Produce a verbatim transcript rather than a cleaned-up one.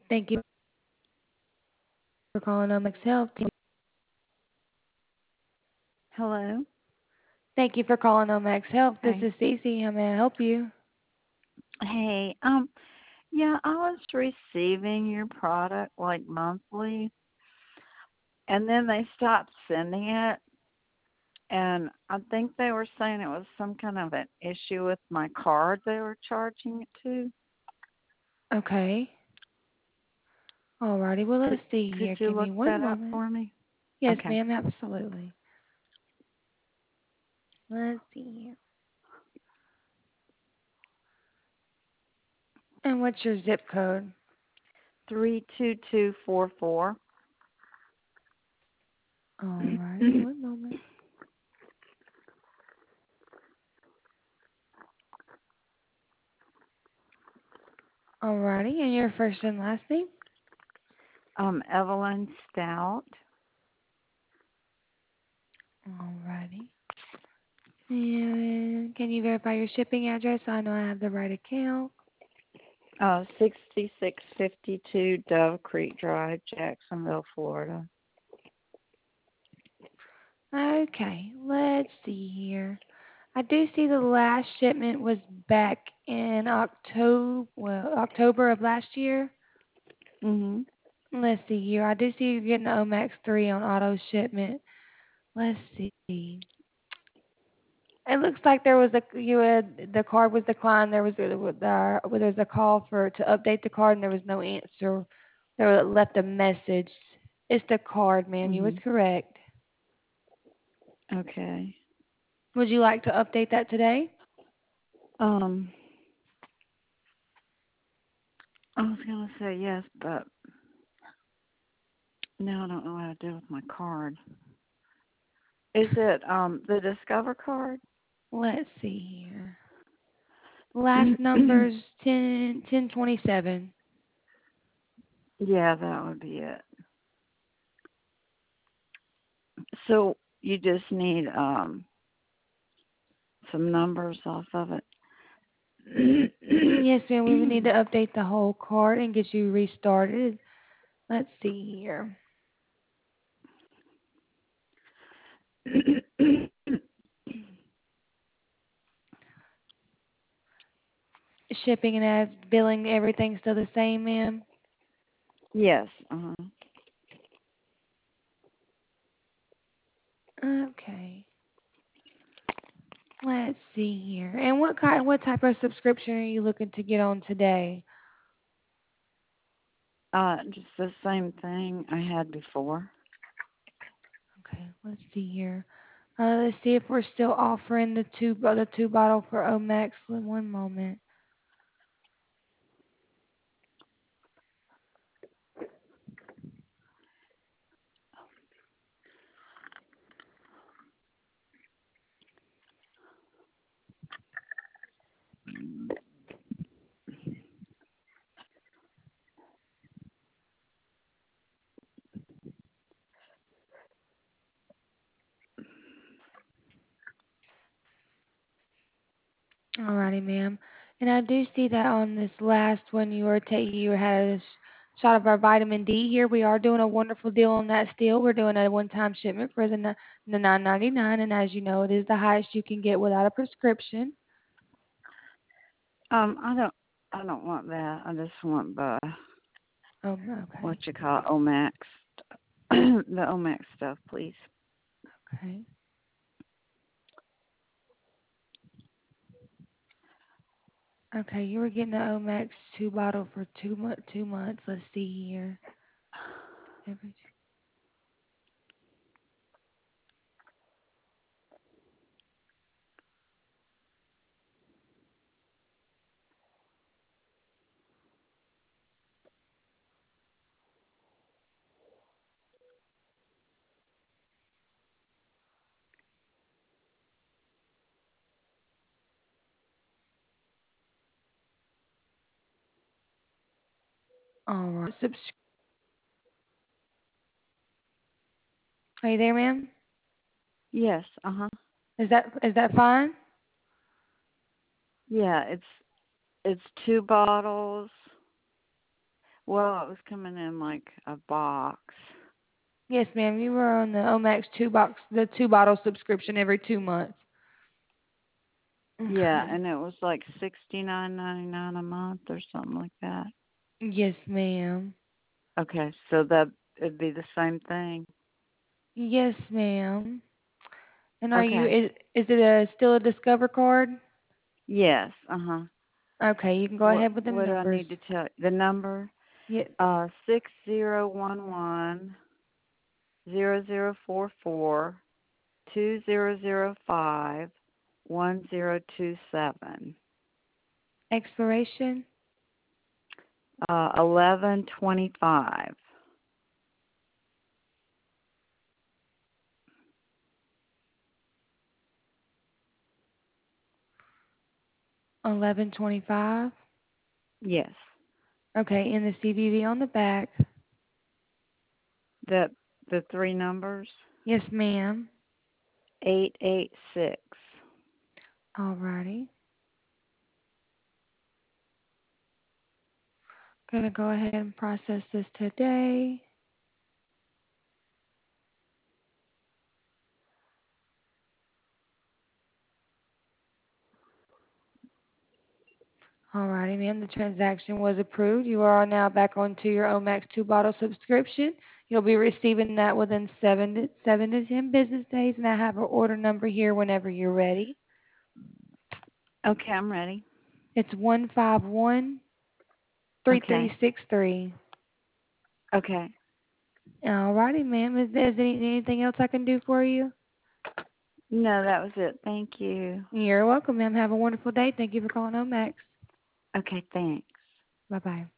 Thank you for calling Omex Health. Hello. Thank you for calling Omex Health. This Hi. is Cece. How may I help you? Hey. Um. Yeah, I was receiving your product like monthly, and then they stopped sending it, and I think they were saying it was some kind of an issue with my card they were charging it to. Okay. Alrighty. Well, Could let's see Could here. you Give look me one that up moment. for me? Yes, Okay. ma'am. Absolutely. Let's see here. And what's your zip code? Three two two four four. Alrighty. One moment. Alrighty. And your first and last name? Um. Evelyn Stout. Alrighty. And can you verify your shipping address so I know I have the right account? Uh. Sixty six fifty two Dove Creek Drive, Jacksonville, Florida. Okay. Let's see here. I do see the last shipment was back in October, well, October of last year. Mhm. Let's see here. I do see you're getting the Omax three on auto shipment. Let's see. It looks like there was a you had the card was declined. There was a, the there was a call for to update the card and there was no answer. They were left a message. It's the card, ma'am. You was Mhm. correct. Okay. Would you like to update that today? Um, I was gonna say yes, but now I don't know what to do with my card. Is it um the Discover card? Let's see here. Last number's ten ten twenty seven. Yeah, that would be it. So you just need um some numbers off of it. Yes, ma'am. We would need to update the whole card and get you restarted. Let's see here. Shipping and ad billing, everything's still the same, ma'am. Yes. Uh-huh. Okay. Let's see here. And what kind, what type of subscription are you looking to get on today? Uh, just the same thing I had before. Okay. Let's see here. Uh, let's see if we're still offering the two the two bottle for Omax. One moment. Alrighty, ma'am. And I do see that on this last one you were taking, you had a sh- shot of our vitamin D here. We are doing a wonderful deal on that still. We're doing a one-time shipment for the n- the nine ninety-nine, and as you know, it is the highest you can get without a prescription. Um, I don't I don't want that. I just want the Oh, what okay, you call Omax, the Omax stuff, please. okay, okay. You were getting the Omax two bottle for two mo- two months. Let's see here. Every all right. Subs- are you there, ma'am? Yes. Uh huh. Is that is that fine? Yeah. It's it's two bottles. Well, it was coming in like a box. Yes, ma'am. You were on the Omax two box, the two bottle subscription every two months. Yeah, Okay. and it was like sixty nine ninety nine a month or something like that. Yes, ma'am. Okay, so that it'd be the same thing. Yes, ma'am. And are you Okay. is is it a still a Discover card? Yes. Uh huh. Okay, you can go What ahead with the What do I numbers. need to tell? The number? Yes. Uh, six zero one one zero zero four four two zero zero five one zero two seven. Expiration Uh, eleven twenty five. eleven twenty-five. Yes. Okay, and the C V V on the back. The the three numbers. Yes, ma'am. Eight eight six. Alrighty. Gonna go ahead and process this today. Alrighty, ma'am. The transaction was approved. You are now back onto your Omax two bottle subscription. You'll be receiving that within seven to seven to ten business days, and I have an order number here whenever you're ready. Okay, I'm ready. It's one five one three three Okay. six three. Okay. Alrighty, ma'am. Is there any, anything else I can do for you? No, that was it. Thank you. You're welcome, ma'am. Have a wonderful day. Thank you for calling Omax. Okay, thanks. Bye bye.